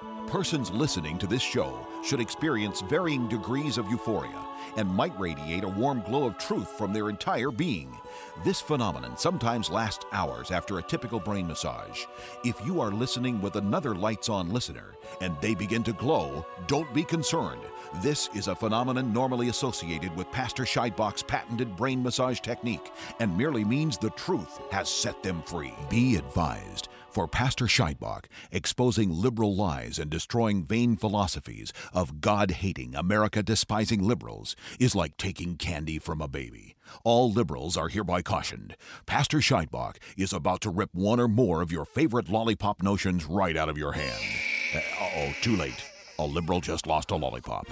Persons listening to this show should experience varying degrees of euphoria and might radiate a warm glow of truth from their entire being. This phenomenon sometimes lasts hours after a typical brain massage. If you are listening with another lights-on listener and they begin to glow, don't be concerned. This is a phenomenon normally associated with Pastor Scheidbach's patented brain massage technique and merely means the truth has set them free. Be advised. For Pastor Scheidbach, exposing liberal lies and destroying vain philosophies of God-hating, America-despising liberals is like taking candy from a baby. All liberals are hereby cautioned. Pastor Scheidbach is about to rip one or more of your favorite lollipop notions right out of your hand. Too late. A liberal just lost a lollipop.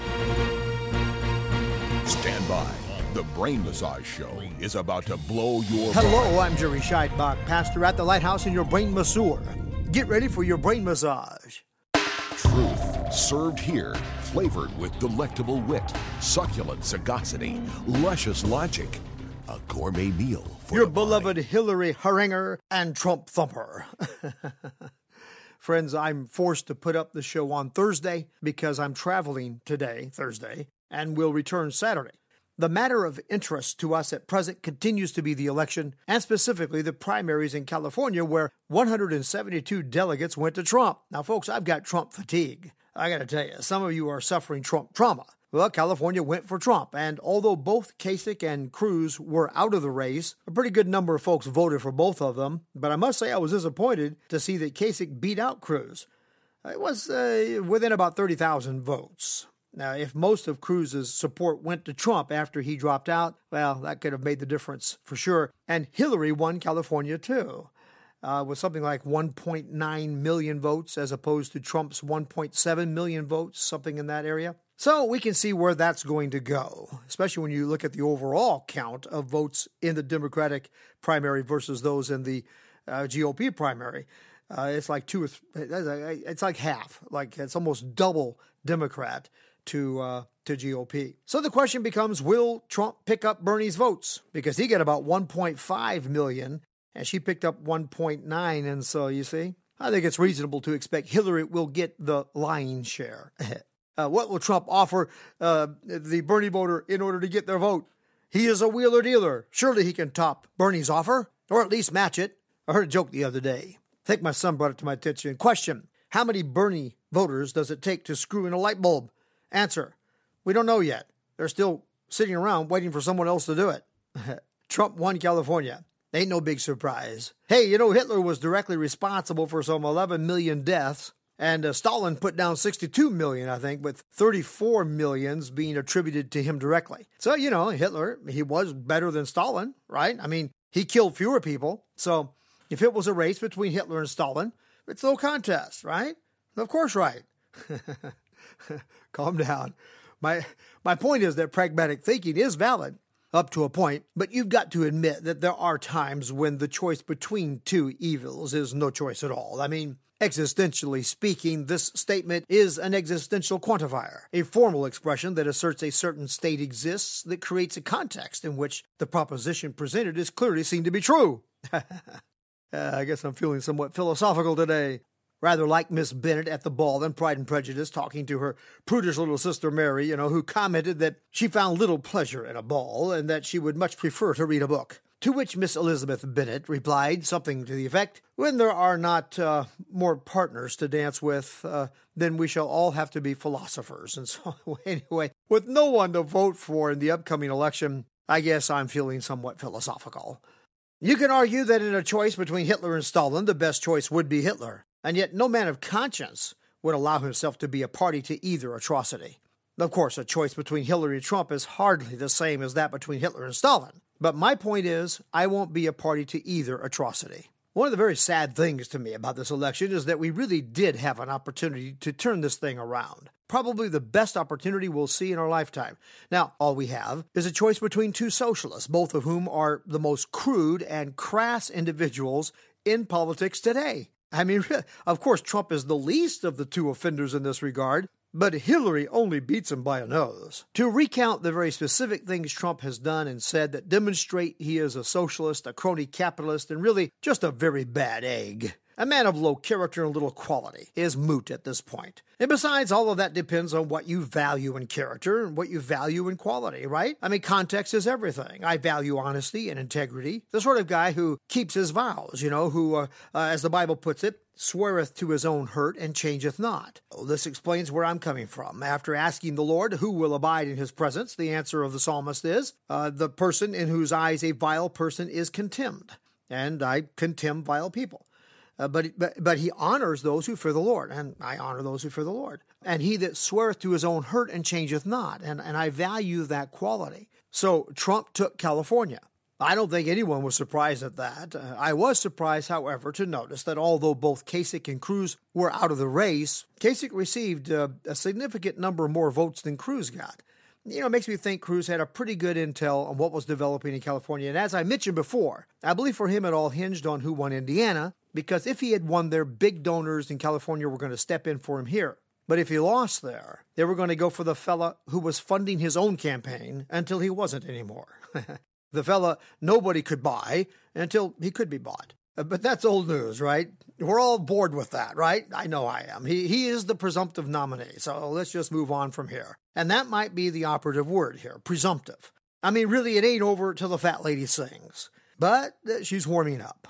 Stand by. The Brain Massage Show is about to blow your Hello, mind. I'm Jerry Scheidbach, pastor at the Lighthouse and your brain masseur. Get ready for your brain massage. Truth served here, flavored with delectable wit, succulent sagacity, luscious logic. A gourmet meal for Your the beloved mind. Hillary Haringer and Trump Thumper. Friends, I'm forced to put up the show on Thursday because I'm traveling today, Thursday, and will return Saturday. The matter of interest to us at present continues to be the election, and specifically the primaries in California, where 172 delegates went to Trump. Now, folks, I've got Trump fatigue. I got to tell you, some of you are suffering Trump trauma. Well, California went for Trump, and although both Kasich and Cruz were out of the race, a pretty good number of folks voted for both of them. But I must say I was disappointed to see that Kasich beat out Cruz. It was within about 30,000 votes. Now, if most of Cruz's support went to Trump after he dropped out, well, that could have made the difference for sure. And Hillary won California, too, with something like 1.9 million votes as opposed to Trump's 1.7 million votes, something in that area. So we can see where that's going to go, especially when you look at the overall count of votes in the Democratic primary versus those in the GOP primary. It's like it's like half, like it's almost double Democrat to GOP. So the question becomes, will Trump pick up Bernie's votes? Because he got about 1.5 million and she picked up 1.9. And so, you see, I think it's reasonable to expect Hillary will get the lion's share. What will Trump offer the Bernie voter in order to get their vote? He is a wheeler dealer. Surely he can top Bernie's offer, or at least match it. I heard a joke the other day. I think my son brought it to my attention. Question: how many Bernie voters does it take to screw in a light bulb? Answer: we don't know yet. They're still sitting around waiting for someone else to do it. Trump won California. Ain't no big surprise. Hey, you know, Hitler was directly responsible for some 11 million deaths. And Stalin put down 62 million, I think, with 34 millions being attributed to him directly. So, you know, Hitler, he was better than Stalin, right? I mean, he killed fewer people. So if it was a race between Hitler and Stalin, it's no contest, right? Of course, right. Calm down. My point is that pragmatic thinking is valid up to a point, but you've got to admit that there are times when the choice between two evils is no choice at all. I mean, existentially speaking, this statement is an existential quantifier, a formal expression that asserts a certain state exists that creates a context in which the proposition presented is clearly seen to be true. I guess I'm feeling somewhat philosophical today. Rather like Miss Bennet at the ball in Pride and Prejudice talking to her prudish little sister Mary, you know, who commented that she found little pleasure in a ball and that she would much prefer to read a book. To which Miss Elizabeth Bennet replied something to the effect, when there are not more partners to dance with, then we shall all have to be philosophers. And so anyway, with no one to vote for in the upcoming election, I guess I'm feeling somewhat philosophical. You can argue that in a choice between Hitler and Stalin, the best choice would be Hitler. And yet no man of conscience would allow himself to be a party to either atrocity. Of course, a choice between Hillary and Trump is hardly the same as that between Hitler and Stalin. But my point is, I won't be a party to either atrocity. One of the very sad things to me about this election is that we really did have an opportunity to turn this thing around. Probably the best opportunity we'll see in our lifetime. Now, all we have is a choice between two socialists, both of whom are the most crude and crass individuals in politics today. I mean, of course, Trump is the least of the two offenders in this regard, but Hillary only beats him by a nose. To recount the very specific things Trump has done and said that demonstrate he is a socialist, a crony capitalist, and really just a very bad egg. A man of low character and little quality is moot at this point. And besides, all of that depends on what you value in character and what you value in quality, right? I mean, context is everything. I value honesty and integrity. The sort of guy who keeps his vows, who, as the Bible puts it, sweareth to his own hurt and changeth not. Well, this explains where I'm coming from. After asking the Lord who will abide in his presence, the answer of the psalmist is, the person in whose eyes a vile person is contemned. And I contemn vile people. But he honors those who fear the Lord, and I honor those who fear the Lord. And he that sweareth to his own hurt and changeth not, and I value that quality. So Trump took California. I don't think anyone was surprised at that. I was surprised, however, to notice that although both Kasich and Cruz were out of the race, Kasich received a significant number more votes than Cruz got. It makes me think Cruz had a pretty good intel on what was developing in California. And as I mentioned before, I believe for him it all hinged on who won Indiana, because if he had won there, big donors in California were going to step in for him here. But if he lost there, they were going to go for the fella who was funding his own campaign until he wasn't anymore. The fella nobody could buy until he could be bought. But that's old news, right? We're all bored with that, right? I know I am. He is the presumptive nominee, so let's just move on from here. And that might be the operative word here, presumptive. I mean, really, it ain't over till the fat lady sings. But she's warming up.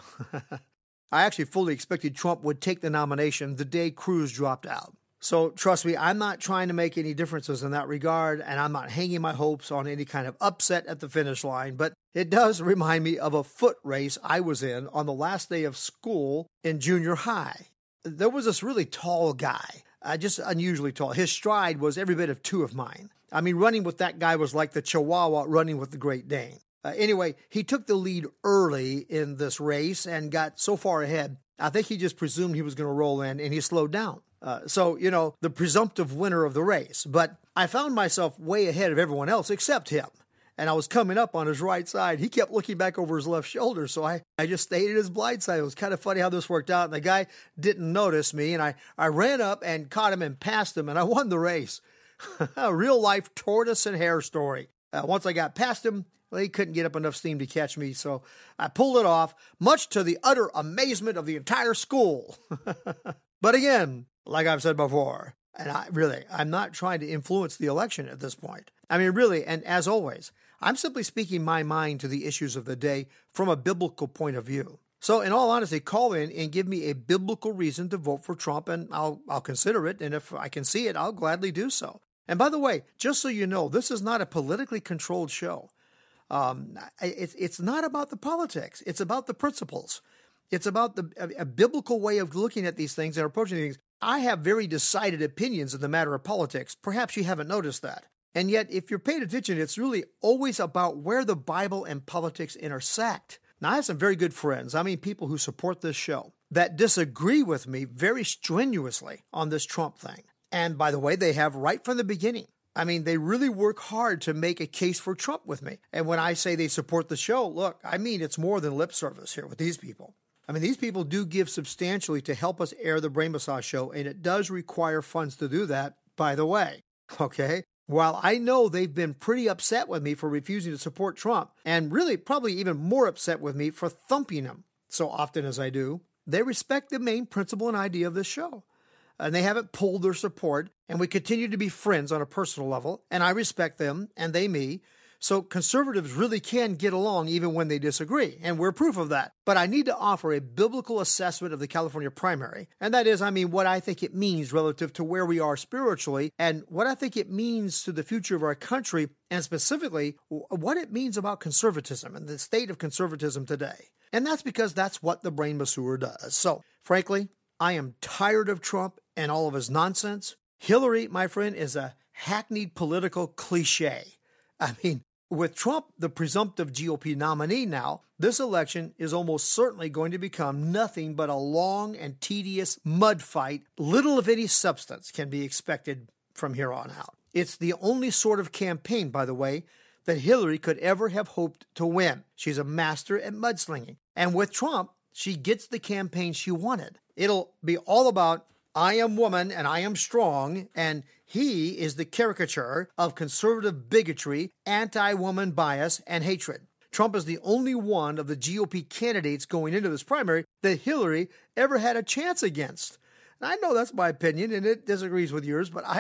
I actually fully expected Trump would take the nomination the day Cruz dropped out. So trust me, I'm not trying to make any differences in that regard, and I'm not hanging my hopes on any kind of upset at the finish line, but it does remind me of a foot race I was in on the last day of school in junior high. There was this really tall guy, just unusually tall. His stride was every bit of two of mine. I mean, running with that guy was like the Chihuahua running with the Great Dane. Anyway, he took the lead early in this race and got so far ahead, I think he just presumed he was going to roll in, and he slowed down. So, the presumptive winner of the race. But I found myself way ahead of everyone else except him. And I was coming up on his right side. He kept looking back over his left shoulder, so I just stayed at his blind side. It was kind of funny how this worked out. And the guy didn't notice me, and I ran up and caught him and passed him, and I won the race. A real-life tortoise and hare story. Once I got past him, well, he couldn't get up enough steam to catch me, so I pulled it off, much to the utter amazement of the entire school. But again, like I've said before, and I'm not trying to influence the election at this point. I mean, really, and as always, I'm simply speaking my mind to the issues of the day from a biblical point of view. So in all honesty, call in and give me a biblical reason to vote for Trump, and I'll consider it, and if I can see it, I'll gladly do so. And by the way, just so you know, this is not a politically controlled show. It's not about the politics. It's about the principles. It's about a biblical way of looking at these things and approaching things. I have very decided opinions in the matter of politics. Perhaps you haven't noticed that. And yet, if you're paying attention, it's really always about where the Bible and politics intersect. Now, I have some very good friends, people who support this show, that disagree with me very strenuously on this Trump thing. And by the way, they have right from the beginning. They really work hard to make a case for Trump with me. And when I say they support the show, look, it's more than lip service here with these people. These people do give substantially to help us air the Brain Massage Show, and it does require funds to do that, by the way. Okay? While I know they've been pretty upset with me for refusing to support Trump, and really probably even more upset with me for thumping him so often as I do, they respect the main principle and idea of this show. And they haven't pulled their support, and we continue to be friends on a personal level, and I respect them, and they me. So conservatives really can get along even when they disagree, and we're proof of that. But I need to offer a biblical assessment of the California primary, and that is, what I think it means relative to where we are spiritually, and what I think it means to the future of our country, and specifically, what it means about conservatism and the state of conservatism today. And that's because that's what the Brain Masseur does. So, frankly, I am tired of Trump and all of his nonsense. Hillary, my friend, is a hackneyed political cliche. With Trump, the presumptive GOP nominee now, this election is almost certainly going to become nothing but a long and tedious mud fight. Little of any substance can be expected from here on out. It's the only sort of campaign, by the way, that Hillary could ever have hoped to win. She's a master at mudslinging. And with Trump, she gets the campaign she wanted. It'll be all about, I am woman and I am strong, and he is the caricature of conservative bigotry, anti-woman bias, and hatred. Trump is the only one of the GOP candidates going into this primary that Hillary ever had a chance against. I know that's my opinion, and it disagrees with yours, but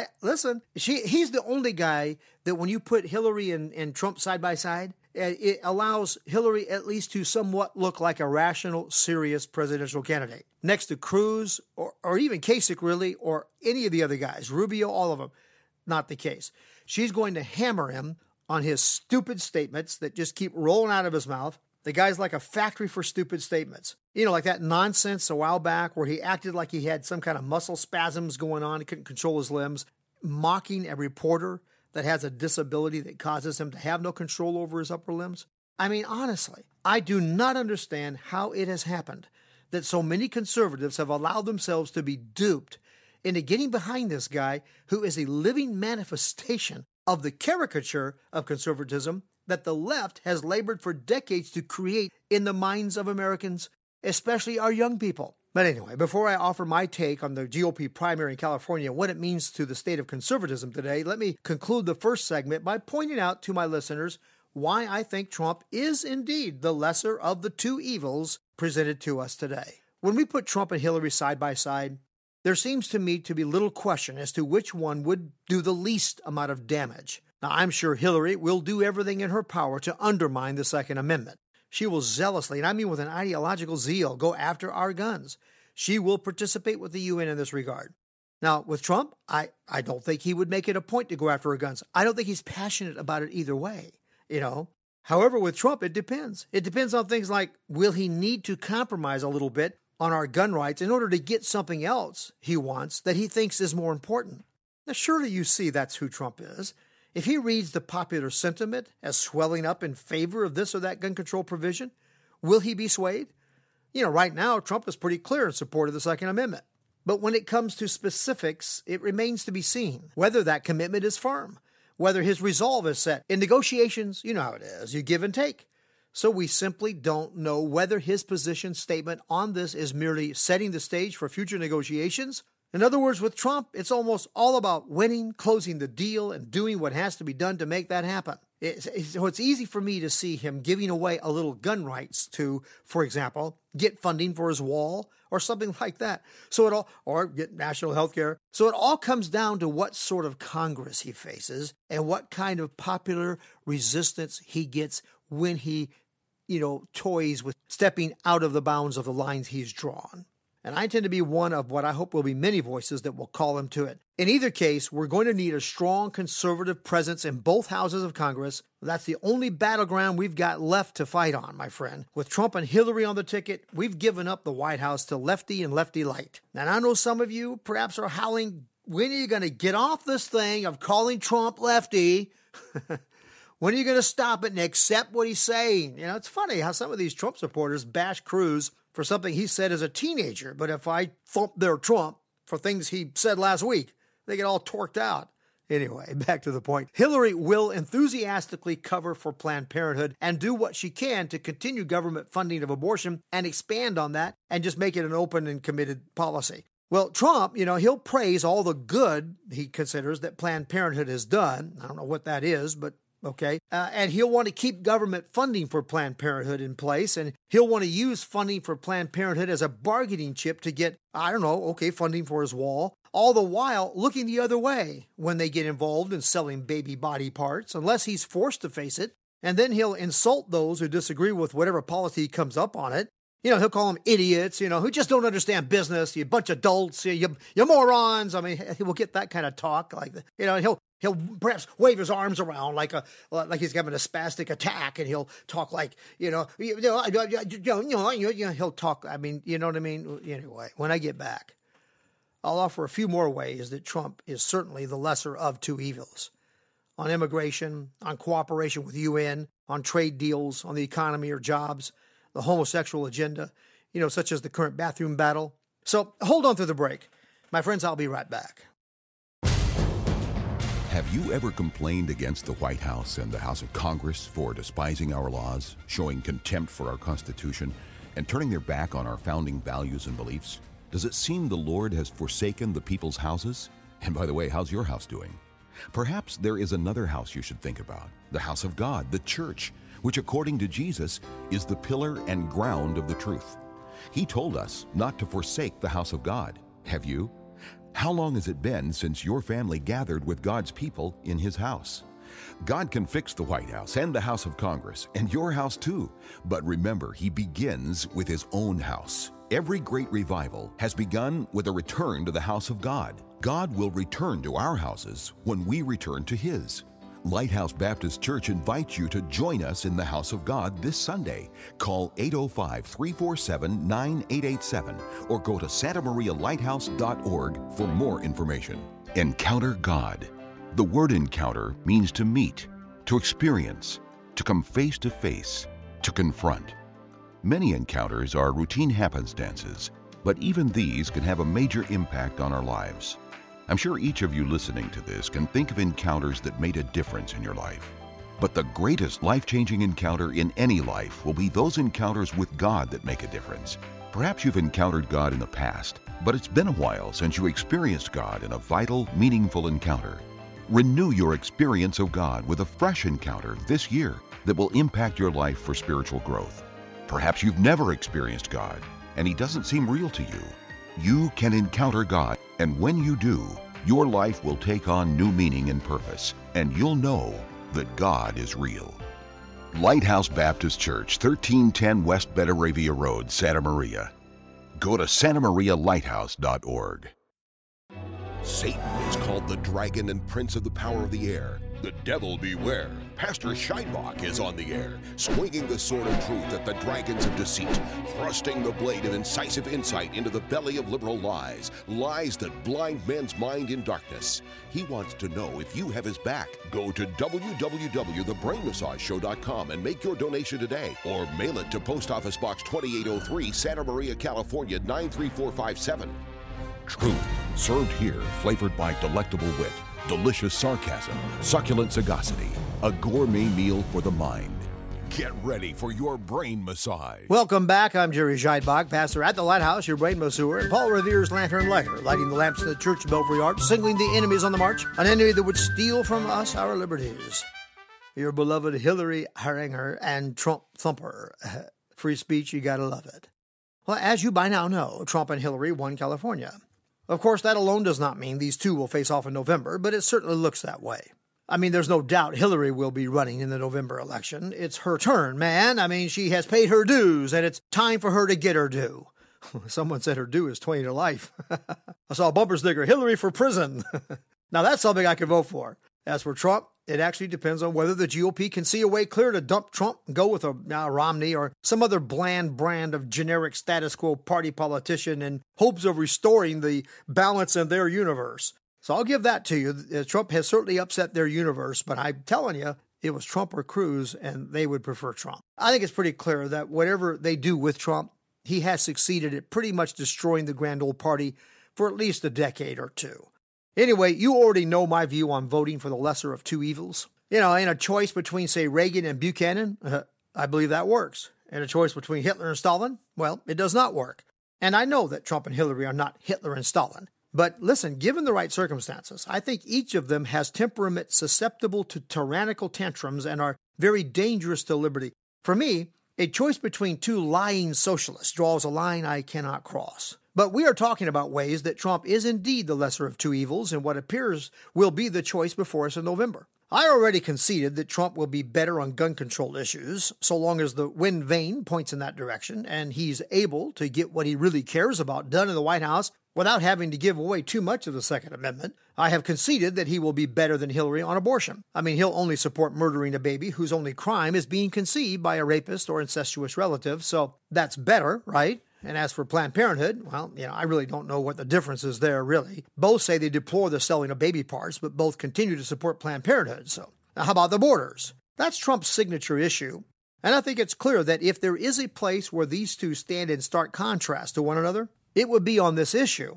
he's the only guy that when you put Hillary and Trump side by side, it allows Hillary at least to somewhat look like a rational, serious presidential candidate. Next to Cruz, or even Kasich, really, or any of the other guys, Rubio, all of them, not the case. She's going to hammer him on his stupid statements that just keep rolling out of his mouth. The guy's like a factory for stupid statements. You know, like that nonsense a while back where he acted like he had some kind of muscle spasms going on. He couldn't control his limbs, mocking a reporter that has a disability that causes him to have no control over his upper limbs. I mean, honestly, I do not understand how it has happened that so many conservatives have allowed themselves to be duped into getting behind this guy who is a living manifestation of the caricature of conservatism that the left has labored for decades to create in the minds of Americans, especially our young people. But anyway, before I offer my take on the GOP primary in California and what it means to the state of conservatism today, let me conclude the first segment by pointing out to my listeners why I think Trump is indeed the lesser of the two evils presented to us today. When we put Trump and Hillary side by side, there seems to me to be little question as to which one would do the least amount of damage. Now, I'm sure Hillary will do everything in her power to undermine the Second Amendment. She will zealously, and I mean with an ideological zeal, go after our guns. She will participate with the UN in this regard. Now, with Trump, I don't think he would make it a point to go after our guns. I don't think he's passionate about it either way, you know. However, with Trump, it depends. It depends on things like, will he need to compromise a little bit on our gun rights in order to get something else he wants that he thinks is more important? Now, surely you see that's who Trump is. If he reads the popular sentiment as swelling up in favor of this or that gun control provision, will he be swayed? You know, right now, Trump is pretty clear in support of the Second Amendment. But when it comes to specifics, it remains to be seen whether that commitment is firm, whether his resolve is set. In negotiations, you know how it is, you give and take. So we simply don't know whether his position statement on this is merely setting the stage for future negotiations. In other words, with Trump, it's almost all about winning, closing the deal, and doing what has to be done to make that happen. So it's easy for me to see him giving away a little gun rights to, for example, get funding for his wall or something like that. Or get national health care. So it all comes down to what sort of Congress he faces and what kind of popular resistance he gets when he, toys with stepping out of the bounds of the lines he's drawn. And I intend to be one of what I hope will be many voices that will call him to it. In either case, we're going to need a strong conservative presence in both houses of Congress. That's the only battleground we've got left to fight on, my friend. With Trump and Hillary on the ticket, we've given up the White House to lefty and lefty light. And I know some of you perhaps are howling, when are you going to get off this thing of calling Trump lefty? When are you going to stop it and accept what he's saying? It's funny how some of these Trump supporters bash Cruz for something he said as a teenager. But if I thump their Trump for things he said last week, they get all torqued out. Anyway, back to the point. Hillary will enthusiastically cover for Planned Parenthood and do what she can to continue government funding of abortion and expand on that and just make it an open and committed policy. Well, Trump, he'll praise all the good he considers that Planned Parenthood has done. I don't know what that is, but okay. And he'll want to keep government funding for Planned Parenthood in place, and he'll want to use funding for Planned Parenthood as a bargaining chip to get, funding for his wall, all the while looking the other way when they get involved in selling baby body parts, unless he's forced to face it. And then he'll insult those who disagree with whatever policy comes up on it. He'll call them idiots, who just don't understand business, you bunch of dolts, you morons. I mean, we'll get that kind of talk. He'll perhaps wave his arms around like he's having a spastic attack, and he'll talk like, he'll talk, you know what I mean? Anyway, when I get back, I'll offer a few more ways that Trump is certainly the lesser of two evils. On immigration, on cooperation with UN, on trade deals, on the economy or jobs, the homosexual agenda, such as the current bathroom battle. So hold on through the break. My friends, I'll be right back. Have you ever complained against the White House and the House of Congress for despising our laws, showing contempt for our Constitution, and turning their back on our founding values and beliefs? Does it seem the Lord has forsaken the people's houses? And by the way, how's your house doing? Perhaps there is another house you should think about, the house of God, the church, which according to Jesus is the pillar and ground of the truth. He told us not to forsake the house of God. Have you? How long has it been since your family gathered with God's people in His house? God can fix the White House and the House of Congress and your house too. But remember, He begins with His own house. Every great revival has begun with a return to the house of God. God will return to our houses when we return to His. Lighthouse Baptist Church invites you to join us in the house of God this Sunday. Call 805-347-9887 or go to santamarialighthouse.org for more information. Encounter God. The word encounter means to meet, to experience, to come face to face, to confront. Many encounters are routine happenstances, but even these can have a major impact on our lives. I'm sure each of you listening to this can think of encounters that made a difference in your life. But the greatest life-changing encounter in any life will be those encounters with God that make a difference. Perhaps you've encountered God in the past, but it's been a while since you experienced God in a vital, meaningful encounter. Renew your experience of God with a fresh encounter this year that will impact your life for spiritual growth. Perhaps you've never experienced God, and He doesn't seem real to you. You can encounter God, and when you do, your life will take on new meaning and purpose, and you'll know that God is real. Lighthouse Baptist Church, 1310 West Betaravia Road, Santa Maria. Go to santamarialighthouse.org. Satan is called the dragon and prince of the power of the air. The devil beware. Pastor Scheinbach is on the air, swinging the sword of truth at the dragons of deceit, thrusting the blade of incisive insight into the belly of liberal lies, lies that blind men's mind in darkness. He wants to know if you have his back. Go to www.thebrainmassageshow.com and make your donation today, or mail it to Post Office Box 2803, Santa Maria, California, 93457. Truth, served here, flavored by delectable wit, delicious sarcasm, succulent sagacity, a gourmet meal for the mind. Get ready for your brain massage. Welcome back. I'm Jerry Scheidbach, pastor at the Lighthouse, your brain masseur, and Paul Revere's lantern lighter, lighting the lamps in the church of Belfry Arch, signaling the enemies on the march, an enemy that would steal from us our liberties. Your beloved Hillary Haringer and Trump thumper. Free speech, you gotta love it. Well, as you by now know, Trump and Hillary won California. Of course, that alone does not mean these two will face off in November, but it certainly looks that way. I mean, there's no doubt Hillary will be running in the November election. It's her turn, man. I mean, she has paid her dues, and it's time for her to get her due. Someone said her due is 20 to life. I saw a bumper sticker, Hillary for prison. Now, that's something I could vote for. As for Trump, it actually depends on whether the GOP can see a way clear to dump Trump and go with a Romney or some other bland brand of generic status quo party politician in hopes of restoring the balance in their universe. So I'll give that to you. Trump has certainly upset their universe, but I'm telling you, it was Trump or Cruz, and they would prefer Trump. I think it's pretty clear that whatever they do with Trump, he has succeeded at pretty much destroying the grand old party for at least a decade or two. Anyway, you already know my view on voting for the lesser of two evils. In a choice between, say, Reagan and Buchanan, I believe that works. In a choice between Hitler and Stalin, well, it does not work. And I know that Trump and Hillary are not Hitler and Stalin. But listen, given the right circumstances, I think each of them has temperament susceptible to tyrannical tantrums and are very dangerous to liberty. For me, a choice between two lying socialists draws a line I cannot cross. But we are talking about ways that Trump is indeed the lesser of two evils in what appears will be the choice before us in November. I already conceded that Trump will be better on gun control issues, so long as the wind vane points in that direction and he's able to get what he really cares about done in the White House without having to give away too much of the Second Amendment. I have conceded that he will be better than Hillary on abortion. I mean, he'll only support murdering a baby whose only crime is being conceived by a rapist or incestuous relative, so that's better, right? And as for Planned Parenthood, well, I really don't know what the difference is there, really. Both say they deplore the selling of baby parts, but both continue to support Planned Parenthood. So, now how about the borders? That's Trump's signature issue. And I think it's clear that if there is a place where these two stand in stark contrast to one another, it would be on this issue.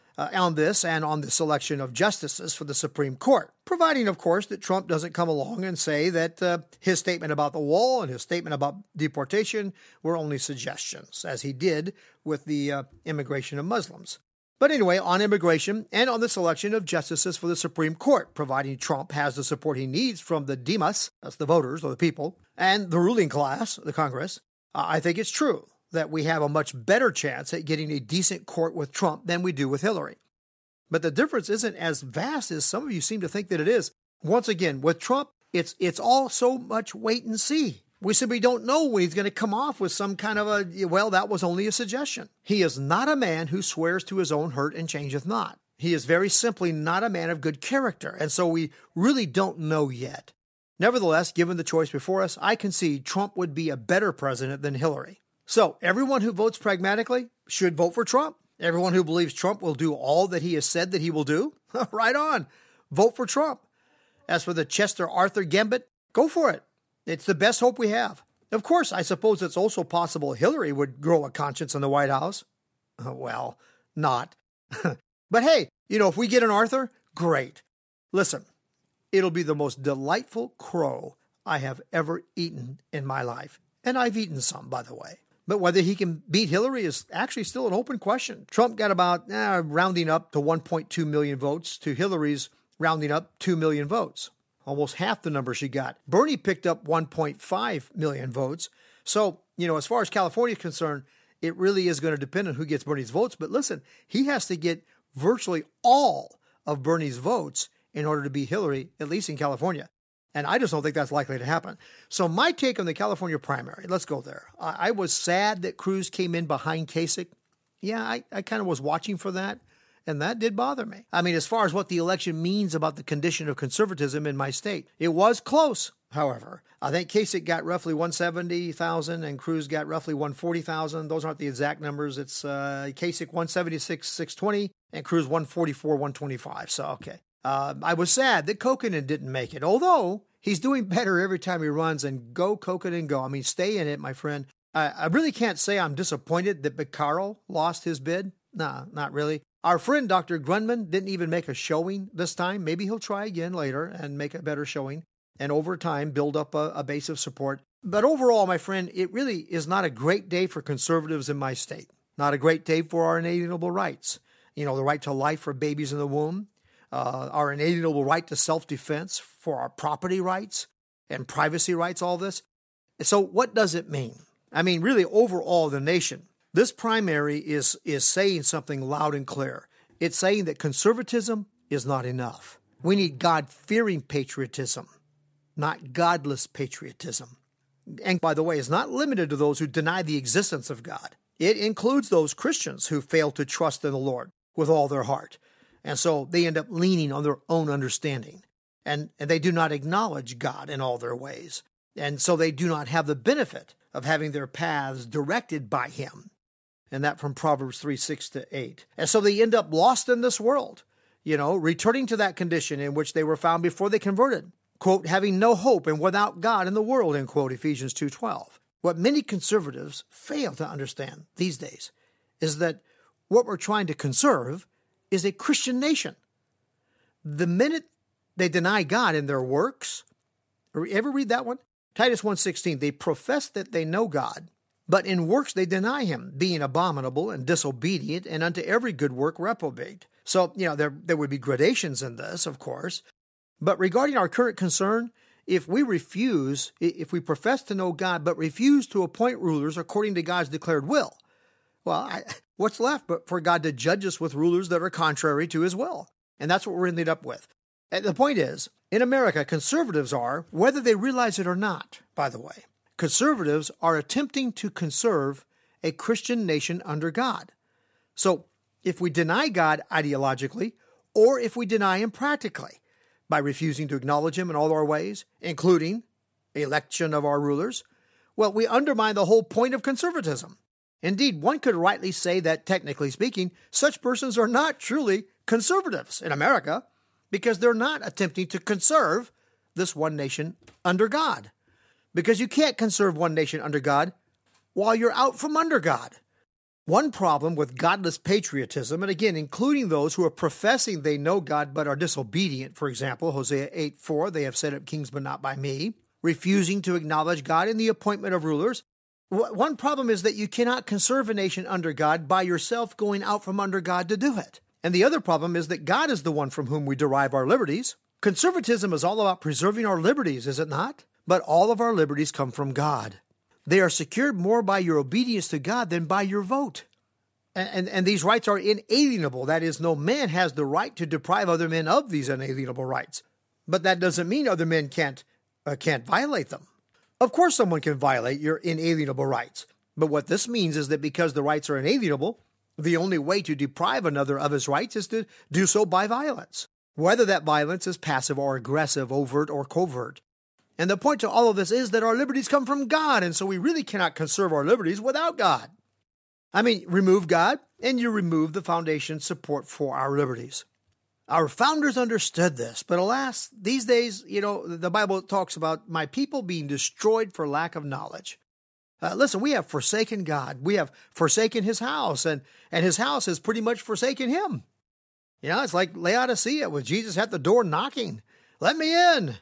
On this and on the selection of justices for the Supreme Court, providing, of course, that Trump doesn't come along and say that his statement about the wall and his statement about deportation were only suggestions, as he did with the immigration of Muslims. But anyway, on immigration and on the selection of justices for the Supreme Court, providing Trump has the support he needs from the Demos, that's the voters or the people, and the ruling class, the Congress, I think it's true that we have a much better chance at getting a decent court with Trump than we do with Hillary. But the difference isn't as vast as some of you seem to think that it is. Once again, with Trump, it's all so much wait and see. We simply don't know when he's going to come off with some kind of that was only a suggestion. He is not a man who swears to his own hurt and changeth not. He is very simply not a man of good character, and so we really don't know yet. Nevertheless, given the choice before us, I concede Trump would be a better president than Hillary. So everyone who votes pragmatically should vote for Trump. Everyone who believes Trump will do all that he has said that he will do, right on, vote for Trump. As for the Chester Arthur Gambit, go for it. It's the best hope we have. Of course, I suppose it's also possible Hillary would grow a conscience in the White House. Well, not. But hey, if we get an Arthur, great. Listen, it'll be the most delightful crow I have ever eaten in my life. And I've eaten some, by the way. But whether he can beat Hillary is actually still an open question. Trump got about rounding up to 1.2 million votes to Hillary's rounding up 2 million votes. Almost half the number she got. Bernie picked up 1.5 million votes. So, as far as California is concerned, it really is going to depend on who gets Bernie's votes. But listen, he has to get virtually all of Bernie's votes in order to beat Hillary, at least in California. And I just don't think that's likely to happen. So my take on the California primary, let's go there. I was sad that Cruz came in behind Kasich. Yeah, I kind of was watching for that. And that did bother me. I mean, as far as what the election means about the condition of conservatism in my state, it was close, however. I think Kasich got roughly 170,000 and Cruz got roughly 140,000. Those aren't the exact numbers. It's Kasich 176,620 and Cruz 144,125. So, okay. I was sad that Kokkonen didn't make it, although he's doing better every time he runs, and go Kokkonen, go. I mean, stay in it, my friend. I really can't say I'm disappointed that Beccaro lost his bid. Nah, not really. Our friend Dr. Grundman didn't even make a showing this time. Maybe he'll try again later and make a better showing and over time build up a base of support. But overall, my friend, it really is not a great day for conservatives in my state. Not a great day for our inalienable rights. The right to life for babies in the womb, our inalienable right to self-defense, for our property rights and privacy rights, all this. So what does it mean? I mean, really, overall, the nation, this primary is saying something loud and clear. It's saying that conservatism is not enough. We need God-fearing patriotism, not godless patriotism. And by the way, it's not limited to those who deny the existence of God. It includes those Christians who fail to trust in the Lord with all their heart. And so they end up leaning on their own understanding. And they do not acknowledge God in all their ways. And so they do not have the benefit of having their paths directed by Him. And that from Proverbs 3:6-8. And so they end up lost in this world, returning to that condition in which they were found before they converted. Quote, having no hope and without God in the world, end quote, Ephesians 2:12. What many conservatives fail to understand these days is that what we're trying to conserve is a Christian nation. The minute they deny God in their works, ever read that one? Titus 1:16, they profess that they know God, but in works they deny Him, being abominable and disobedient, and unto every good work reprobate. So, there would be gradations in this, of course. But regarding our current concern, if we profess to know God, but refuse to appoint rulers according to God's declared will, what's left but for God to judge us with rulers that are contrary to His will? And that's what we're ended up with. And the point is, in America, conservatives are, whether they realize it or not, by the way, conservatives are attempting to conserve a Christian nation under God. So if we deny God ideologically, or if we deny Him practically, by refusing to acknowledge Him in all our ways, including election of our rulers, we undermine the whole point of conservatism. Indeed, one could rightly say that, technically speaking, such persons are not truly conservatives in America because they're not attempting to conserve this one nation under God. Because you can't conserve one nation under God while you're out from under God. One problem with godless patriotism, and again, including those who are professing they know God but are disobedient, for example, Hosea 8:4, they have set up kings but not by me, refusing to acknowledge God in the appointment of rulers. One problem is that you cannot conserve a nation under God by yourself going out from under God to do it. And the other problem is that God is the one from whom we derive our liberties. Conservatism is all about preserving our liberties, is it not? But all of our liberties come from God. They are secured more by your obedience to God than by your vote. And these rights are inalienable. That is, no man has the right to deprive other men of these inalienable rights. But that doesn't mean other men can't violate them. Of course someone can violate your inalienable rights. But what this means is that because the rights are inalienable, the only way to deprive another of his rights is to do so by violence, whether that violence is passive or aggressive, overt or covert. And the point to all of this is that our liberties come from God, and so we really cannot conserve our liberties without God. I mean, remove God, and you remove the foundation's support for our liberties. Our founders understood this, but alas, these days, the Bible talks about my people being destroyed for lack of knowledge. Listen, we have forsaken God. We have forsaken his house, and his house has pretty much forsaken him. It's like Laodicea with Jesus at the door knocking. Let me in.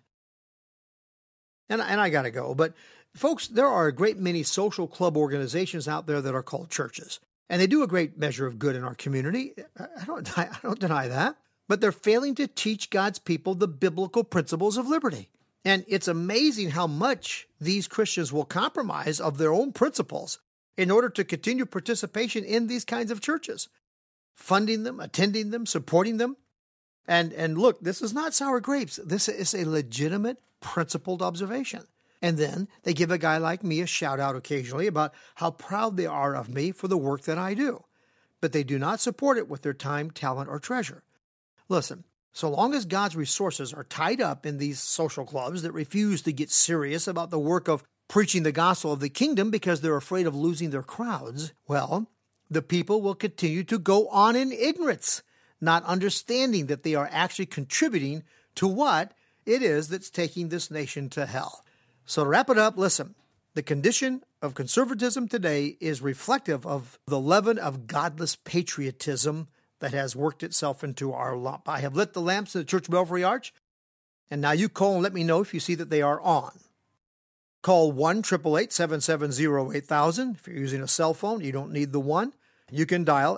And I got to go. But folks, there are a great many social club organizations out there that are called churches. And they do a great measure of good in our community. I don't deny that. But they're failing to teach God's people the biblical principles of liberty. And it's amazing how much these Christians will compromise of their own principles in order to continue participation in these kinds of churches, funding them, attending them, supporting them. And look, this is not sour grapes. This is a legitimate, principled observation. And then they give a guy like me a shout out occasionally about how proud they are of me for the work that I do. But they do not support it with their time, talent, or treasure. Listen, so long as God's resources are tied up in these social clubs that refuse to get serious about the work of preaching the gospel of the kingdom because they're afraid of losing their crowds, well, the people will continue to go on in ignorance, not understanding that they are actually contributing to what it is that's taking this nation to hell. So to wrap it up, listen, the condition of conservatism today is reflective of the leaven of godless patriotism that has worked itself into our lump. I have lit the lamps in the Church Belfry Arch, and now you call and let me know if you see that they are on. Call 1-888-770-8000. If you're using a cell phone, you don't need the one. You can dial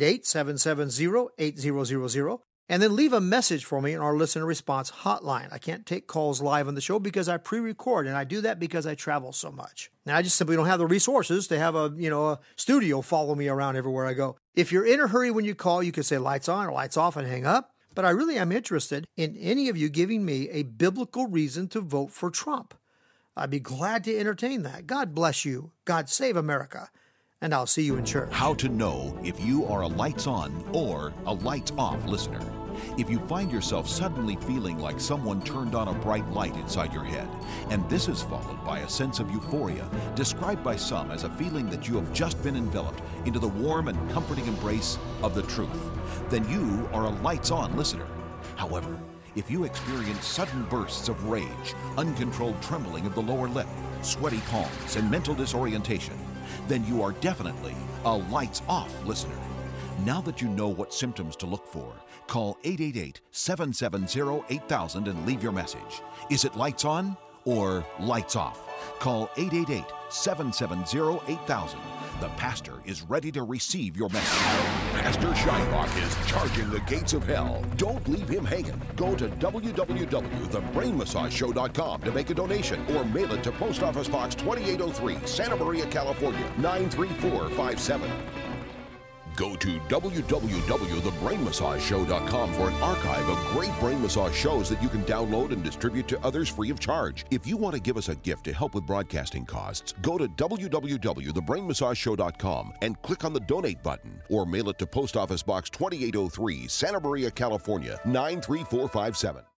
888-770-8000, and then leave a message for me in our listener response hotline. I can't take calls live on the show because I pre-record, and I do that because I travel so much. Now, I just simply don't have the resources to have a studio follow me around everywhere I go. If you're in a hurry when you call, you can say lights on or lights off and hang up. But I really am interested in any of you giving me a biblical reason to vote for Trump. I'd be glad to entertain that. God bless you. God save America. And I'll see you in church. How to know if you are a lights on or a lights off listener. If you find yourself suddenly feeling like someone turned on a bright light inside your head, and this is followed by a sense of euphoria, described by some as a feeling that you have just been enveloped into the warm and comforting embrace of the truth, then you are a lights on listener. However, if you experience sudden bursts of rage, uncontrolled trembling of the lower lip, sweaty palms, and mental disorientation, then you are definitely a lights-off listener. Now that you know what symptoms to look for, call 888-770-8000 and leave your message. Is it lights on or lights off? Call 888-770-8000. The pastor is ready to receive your message. Pastor Scheinbach is charging the gates of hell. Don't leave him hanging. Go to www.thebrainmassageshow.com to make a donation or mail it to Post Office Box 2803, Santa Maria, California, 93457. Go to www.thebrainmassageshow.com for an archive of great brain massage shows that you can download and distribute to others free of charge. If you want to give us a gift to help with broadcasting costs, go to www.thebrainmassageshow.com and click on the donate button or mail it to Post Office Box 2803, Santa Maria, California, 93457.